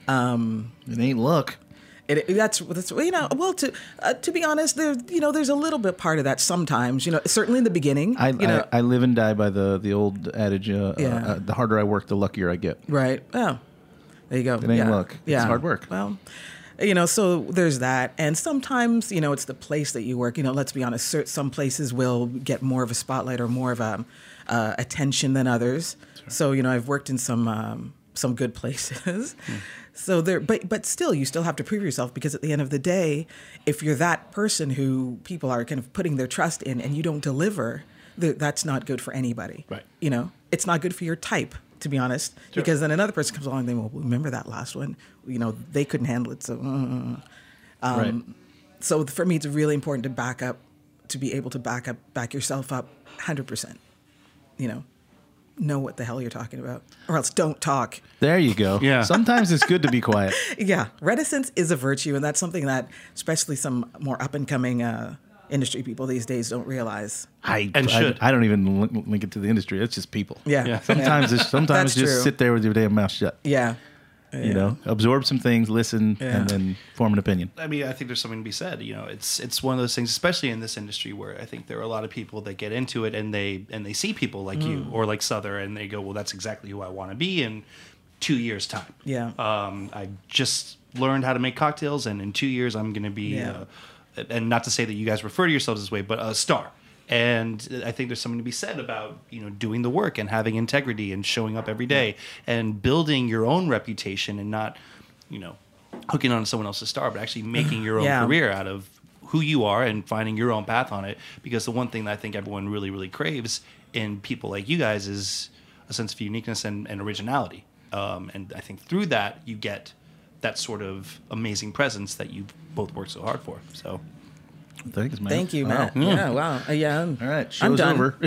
Um, It ain't luck. It, that's that's you know well to uh, to be honest, there you know there's a little bit part of that sometimes, you know, certainly in the beginning. I, you know, I I live and die by the the old adage. Uh, Yeah. uh, uh, the harder I work, the luckier I get. right. Oh, there you go. It ain't yeah. luck. It's Yeah. hard work. Well, you know, so there's that, and sometimes you know it's the place that you work. You know, let's be honest. cer- Some places will get more of a spotlight or more of a uh, attention than others. So you know, I've worked in some um, some good places. So there, but but still, you still have to prove yourself, because at the end of the day, if you're that person who people are kind of putting their trust in and you don't deliver, th- that's not good for anybody. Right. You know, it's not good for your type, to be honest, because then another person comes along and they will remember that last one. You know, they couldn't handle it. So, uh, um, Right. so for me, it's really important to back up, to be able to back up, back yourself up, one hundred percent. You know, know what the hell you're talking about, or else don't talk. There you go. Yeah. Sometimes it's good to be quiet. Yeah, reticence is a virtue, and that's something that especially some more up and coming uh, industry people these days don't realize. I And I, should. I don't even link, link it to the industry. It's just people. Yeah, Yeah. Sometimes it's sometimes That's just true. sit there with your damn mouth shut. yeah, You know, absorb some things, listen, Yeah. and then form an opinion. I mean, I think there's something to be said. You know, it's it's one of those things, especially in this industry, where I think there are a lot of people that get into it and they and they see people like you Mm. or like Souther, and they go, "Well, that's exactly who I want to be in two years' time." Yeah. Um, I just learned how to make cocktails, and in two years, I'm going to be, Yeah. uh, and not to say that you guys refer to yourselves this way, but a star. And I think there's something to be said about, you know, doing the work and having integrity and showing up every day and building your own reputation, and not, you know, hooking on to someone else's star, but actually making your own Yeah. career out of who you are and finding your own path on it. Because the one thing that I think everyone really, really craves in people like you guys is a sense of uniqueness and, and originality. Um, and I think through that, you get that sort of amazing presence that you've both worked so hard for. So Thanks, man. Thank you, Wow. Matt. Yeah, wow. Uh, yeah. I'm- All right, I'm show's done. over.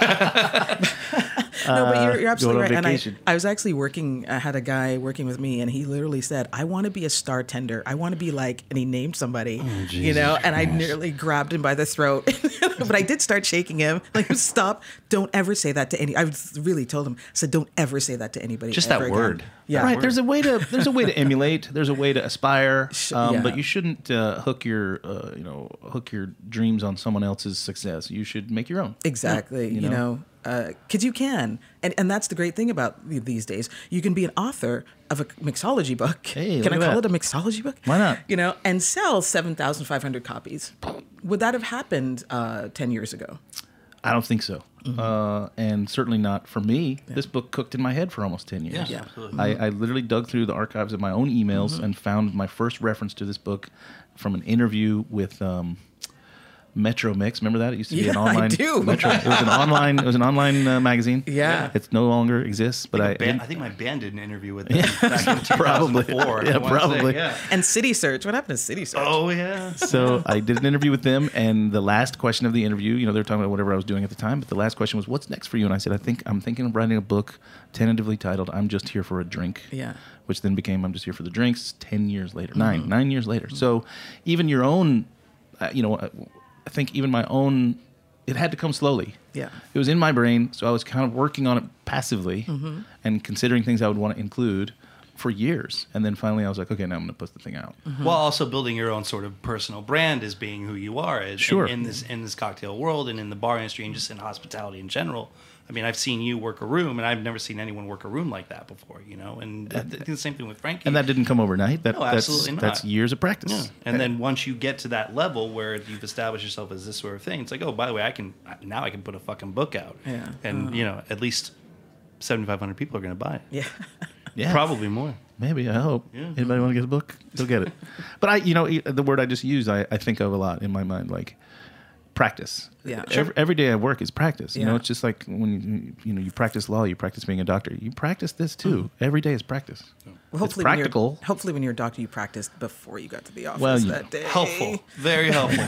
No, but you're, you're going absolutely on right. And I, vacation. I was actually working, I had a guy working with me, and he literally said, I want to be a star tender. I want to be like, and he named somebody, you know, and I nearly grabbed him by the throat. But I did start shaking him. Like, stop. Don't ever say that to any. I was really told him, I said, don't ever say that to anybody. Just that ever again." word. Yeah. Right. There's a way to there's a way to emulate. There's a way to aspire. Um, yeah. But you shouldn't uh, hook your uh, you know hook your dreams on someone else's success. You should make your own. Exactly. You You, know? know, because you can. And and that's the great thing about th- these days. You can be an author of a mixology book. Hey, can I look at call that. it a mixology book? Why not? You know, and sell seven thousand five hundred copies. Would that have happened uh, ten years ago? I don't think so. Mm-hmm. Uh, and certainly not for me. This book cooked in my head for almost ten years. Yeah, absolutely. I, I literally dug through the archives of my own emails Mm-hmm. and found my first reference to this book from an interview with um, Metro Mix. Remember that? It used to be Yeah, an I online. do. Metro. It was an online. It was an online uh, magazine. Yeah. It no longer exists. But I, I, band, I think my band did an interview with them back in two thousand four. Yeah, I wanna probably. Say, yeah. And City Search. What happened to City Search? Oh yeah. So I did an interview with them, and the last question of the interview, you know, they were talking about whatever I was doing at the time, but the last question was, "What's next for you?" And I said, "I think I'm thinking of writing a book, tentatively titled "I'm Just Here for a Drink." Yeah. Which then became "I'm Just Here for the Drinks." Ten years later, nine, nine years later. So even your own, uh, you know, uh, I think even my own, it had to come slowly. Yeah. It was in my brain, so I was kind of working on it passively and considering things I would want to include for years. And then finally I was like, okay, now I'm going to put the thing out. While also building your own sort of personal brand as being who you are as, Sure. in, in this in this cocktail world and in the bar industry and just in hospitality in general. I mean, I've seen you work a room, and I've never seen anyone work a room like that before, you know? And I think the same thing with Frankie. And that didn't come overnight. That, No, that's, absolutely not. That's years of practice. Yeah. And then once you get to that level where you've established yourself as this sort of thing, it's like, oh, by the way, I can now I can put a fucking book out. Yeah. And, you know, at least seventy-five hundred people are going to buy it. Yeah. Yeah. Probably more. Maybe, I hope. Yeah. Anybody want to get a book? Go get it. But I, you know, the word I just used, I, I think of a lot in my mind, like practice. Yeah. Every, every day I work is practice. You know, Yeah. it's just like when you, you know, you practice law, you practice being a doctor. You practice this too. Every day is practice. Well, It's hopefully when you're- practical. Hopefully, when you're a doctor, you practiced before you got to the office Well, you that know. day. Helpful. Very helpful.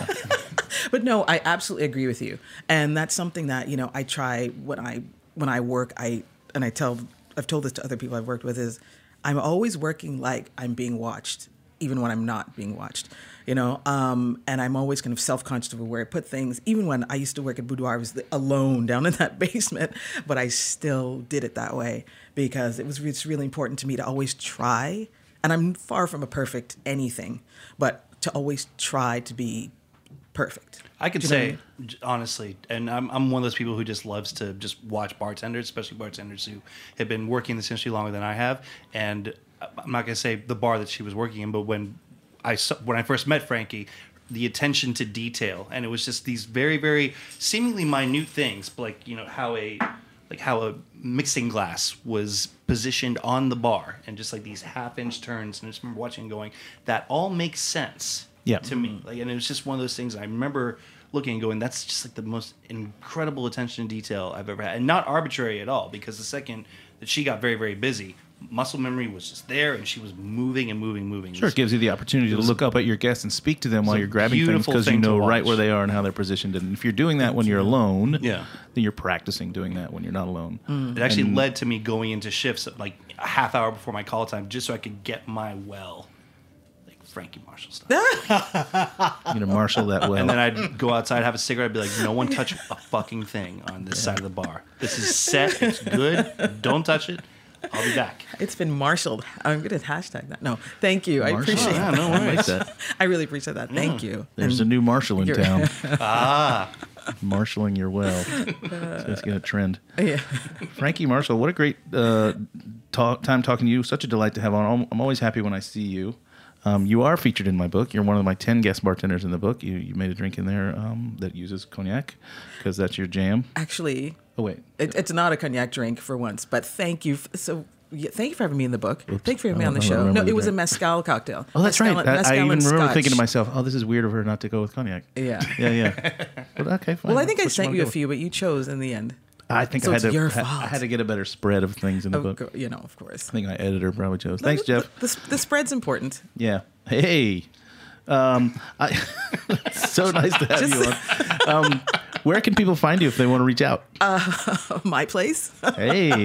But no, I absolutely agree with you, and that's something that you know I try when I when I work. I and I tell I've told this to other people I've worked with is I'm always working like I'm being watched, even when I'm not being watched. You know, um, and I'm always kind of self-conscious of where I put things. Even when I used to work at Boudoir, I was alone down in that basement, but I still did it that way because it was it's really important to me to always try. And I'm far from a perfect anything, but to always try to be perfect. I could Do you know what I say, j- honestly, and I'm, I'm one of those people who just loves to just watch bartenders, especially bartenders who have been working in this industry longer than I have. And I'm not going to say the bar that she was working in, but when I saw, when I first met Frankie, the attention to detail, and it was just these very, very seemingly minute things, like you know how a like how a mixing glass was positioned on the bar, and just like these half-inch turns. And I just remember watching and going, that all makes sense Yeah. to me. Like, and it was just one of those things. I remember looking and going, that's just like the most incredible attention to detail I've ever had, and not arbitrary at all. Because the second that she got very, very busy, muscle memory was just there, and she was moving and moving, moving. Sure, it gives you the opportunity to was- look up at your guests and speak to them while a you're grabbing things beautiful because you thing to know right watch. where they are and how they're positioned. And if you're doing that when you're alone, Yeah. then you're practicing doing that when you're not alone. It actually And- led to me going into shifts at like a half hour before my call time, just so I could get my well, like Frankie Marshall style. You know, marshal that well. And then I'd go outside, have a cigarette, I'd be like, no one touch a fucking thing on this side of the bar. This is set, it's good, don't touch it. I'll be back. It's been marshaled. I'm going to hashtag that. No, thank you. I Marshall? appreciate Yeah, that. no I like worries. that. I really appreciate that. Thank you. There's a And new marshal in you're- town. Ah, Marshalling your well. So it's going to trend. yeah. Frankie Marshall, what a great uh, talk, time talking to you. Such a delight to have on. I'm- I'm always happy when I see you. Um, you are featured in my book. You're one of my ten guest bartenders in the book. You, you made a drink in there um, that uses cognac because that's your jam. Actually, Oh, wait. it, it's not a cognac drink for once, but thank you. f- So, yeah, thank you for having me in the book. Thank you for having me I on the don't show. remember No, the it was a drink. mezcal cocktail. Oh, that's Mezcal- right. I, I mezcal even and remember scotch. thinking to myself, oh, this is weird of her not to go with cognac. Yeah. Yeah, yeah. But okay, fine. Well, I think I Which sent one you a go? few, but you chose in the end. I think So I had it's to. your ha- fault. I had to get a better spread of things in the Of book. cour- you know, of course. I think my editor probably chose. No, Thanks, the, Jeff. The, the, the spread's important. Yeah. Hey. Um, I, so nice to have Just- you on. Um, where can people find you if they want to reach out? My place? Hey.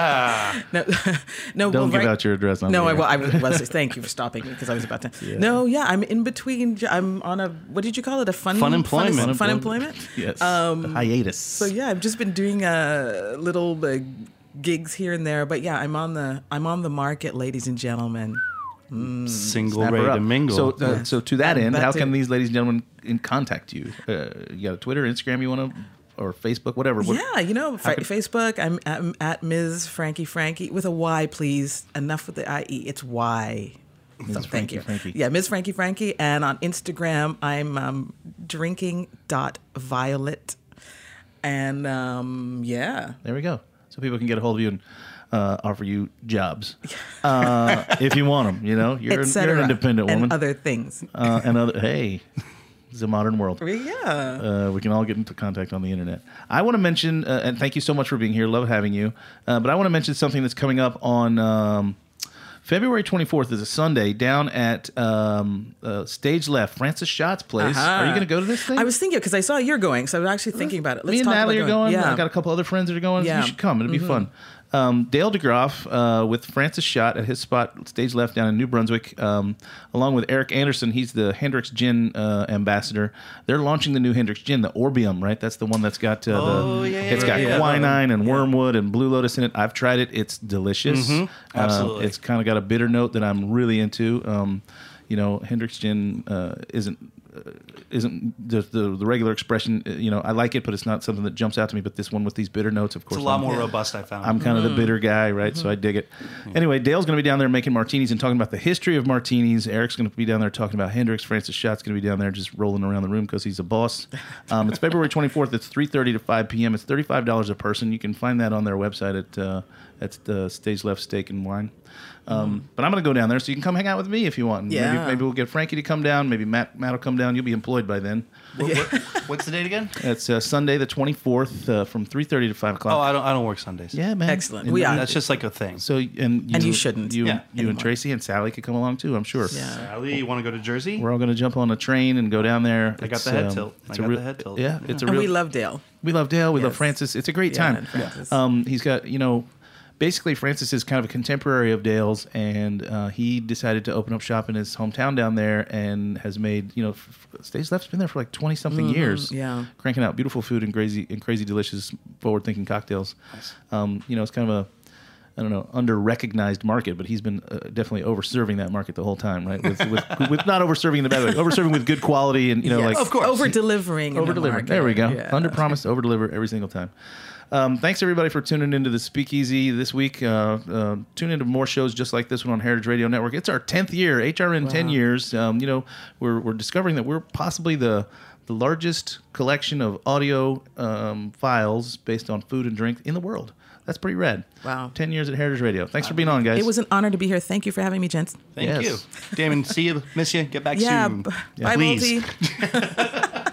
No, no. Don't well, give right- out your address on No, the I air. will. I was. was thank you for stopping me because I was about to. Yeah. No, yeah, I'm in between. I'm on a. What did you call it? A fun Fun employment. Fun, fun Unemployment. employment. Yes. Um, hiatus. So yeah, I've just been doing uh, little uh, gigs here and there, but yeah, I'm on the. I'm on the market, ladies and gentlemen. single, Snap her ready up. to mingle. So, uh, so to that Um, end, that how too. can these ladies and gentlemen in contact you? Uh, you got a Twitter, Instagram you want to, or Facebook, whatever. What- Yeah, you know, fa- can- Facebook. I'm, I'm at Miz Frankie Frankie with a Y, please. Enough with the I E. It's Y. So Miz thank Frankie you. Frankie. Yeah, Miz Frankie Frankie. And on Instagram, I'm um, drinking.violet. And um, yeah. There we go. So people can get a hold of you and uh, offer you jobs uh, if you want them. You know, you're, et an, cetera, you're an independent woman. and other things. uh, and other. Hey, It's a modern world. Yeah. Uh, we can all get into contact on the internet. I want to mention, uh, and thank you so much for being here. Love having you. Uh, but I want to mention something that's coming up on um, February twenty-fourth is a Sunday down at um, uh, Stage Left, Francis Schott's place. Uh-huh. Are you going to go to this thing? I was thinking, because I saw you're going, so I was actually thinking about it. Let's Me and talk Natalie about are going. Yeah. I got a couple other friends that are going. Yeah. You should come. It'll Mm-hmm. be fun. Um, Dale DeGroff uh, with Francis Schott at his spot, Stage Left, down in New Brunswick, um, along with Eric Anderson. He's the Hendrix Gin uh, ambassador. They're launching the new Hendrix Gin, the Orbium, right? That's the one that's got uh, Oh, the. yeah, yeah, it's yeah, got yeah. quinine and wormwood and Blue Lotus in it. I've tried it. It's delicious. Mhm. Uh, Absolutely. it's kind of got a bitter note that I'm really into. Um, you know, Hendrix Gin uh, isn't. Uh, isn't the, the the regular expression, uh, you know, I like it, but it's not something that jumps out to me. But this one with these bitter notes, of course, It's a lot I'm- more robust, I found. I'm kind of the bitter guy, right? So I dig it. Anyway, Dale's going to be down there making martinis and talking about the history of martinis. Eric's going to be down there talking about Hendrix. Francis Schott's going to be down there just rolling around the room because he's a boss. Um, it's February twenty-fourth. It's three thirty to five p.m. It's thirty-five dollars a person. You can find that on their website at uh, at the Stage Left Steak and Wine. Um, but I'm going to go down there, so you can come hang out with me if you want. Yeah. Maybe, maybe we'll get Frankie to come down. Maybe Matt Matt will come down. You'll be employed by then. What- what- what's the date again? It's uh, Sunday the twenty-fourth uh, from three thirty to five o'clock. Oh, I don't. I don't work Sundays. Yeah, man. Excellent. And We are. That's just like a thing. So and you, And you shouldn't. You, Yeah, you anymore. and Tracy and Sally could come along too. I'm sure. Yeah. Sally, you want to go to Jersey? We're all going to jump on a train and go down there. I got It's, the head um, tilt. I it's a got real- the head tilt. Yeah, it's a And real. we love Dale. we love Dale. We love Yes. Francis. It's a great Yeah, time. and Francis. Um, he's got you know. Basically, Francis is kind of a contemporary of Dale's, and uh, he decided to open up shop in his hometown down there, and has made you know, f- f- Stage Left's been there for like twenty something years, yeah. cranking out beautiful food and crazy and crazy delicious, forward thinking cocktails. Um, you know, it's kind of a I don't know, under recognized market, but he's been uh, definitely over serving that market the whole time, right? With with, with not over serving in the bad way, over serving with good quality and you know, Yes. like Of course. Over delivering. over delivering. There we go. Yeah. Under promise, over deliver every single time. Um, thanks everybody for tuning into the Speakeasy this week. Uh, uh, tune into more shows just like this one on Heritage Radio Network. It's our tenth year, H R N ten years. Um, you know, we're we're discovering that we're possibly the the largest collection of audio um, files based on food and drink in the world. That's pretty rad. Wow. ten years at Heritage Radio. Thanks for being on, guys. It was an honor to be here. Thank you for having me, gents. Thank Yes. you, Damon. See you. Miss you. Get back Yeah. soon. b- Bye, Please. Multi.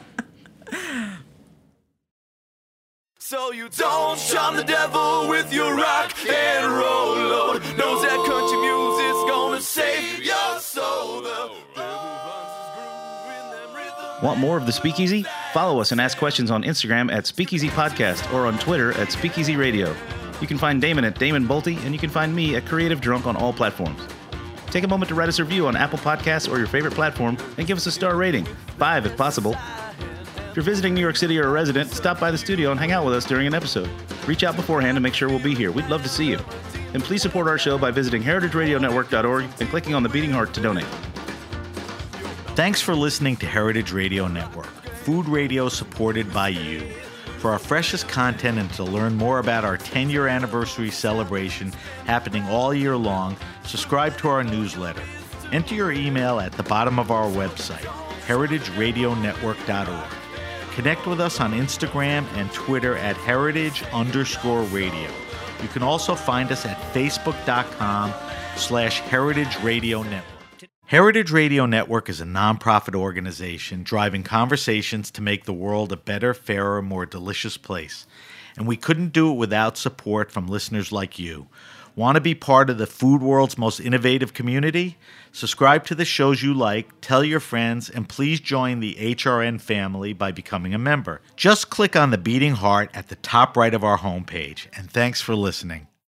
So you don't charm the devil with your rock and roll load. Knows that country music's gonna save your soul. The devil finds his groove in them rhythms. Want more of the Speakeasy? Follow us and ask questions on Instagram at Speakeasy Podcast or on Twitter at Speakeasy Radio. You can find Damon at Damon Bolte, and you can find me at Creative Drunk on all platforms. Take a moment to write us a review on Apple Podcasts or your favorite platform and give us a star rating, five if possible. If you're visiting New York City or a resident, stop by the studio and hang out with us during an episode. Reach out beforehand to make sure we'll be here. We'd love to see you. And please support our show by visiting heritage radio network dot org and clicking on the beating heart to donate. Thanks for listening to Heritage Radio Network, food radio supported by you. For our freshest content and to learn more about our ten-year anniversary celebration happening all year long, subscribe to our newsletter. Enter your email at the bottom of our website, heritage radio network dot org. Connect with us on Instagram and Twitter at heritage underscore radio. You can also find us at facebook.com slash heritage radio network. Heritage Radio Network is a nonprofit organization driving conversations to make the world a better, fairer, more delicious place. And we couldn't do it without support from listeners like you. Want to be part of the food world's most innovative community? Subscribe to the shows you like, tell your friends, and please join the H R N family by becoming a member. Just click on the beating heart at the top right of our homepage. And thanks for listening.